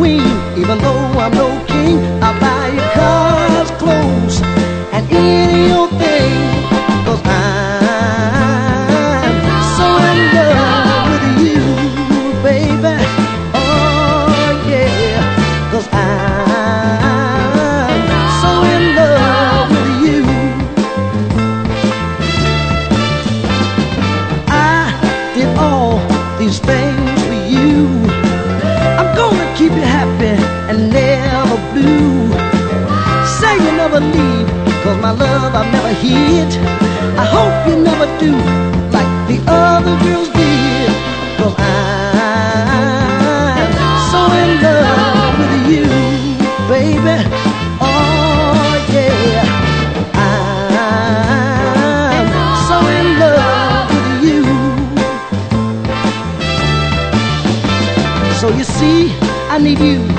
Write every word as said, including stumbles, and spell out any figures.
queen. Even though I'm no king, I'll buy you cars, clothes, and any old thing. Cause I'm so in love with you, baby. Oh yeah. Cause I'm so in love with you. I did all these things for you. I'm gonna keep you happy and never blue. Say you never leave, cause my love I've never hid. I hope you never do like the other girls did. Cause I'm so in love with you, baby. Oh yeah. I'm so in love with you. So you see, I need you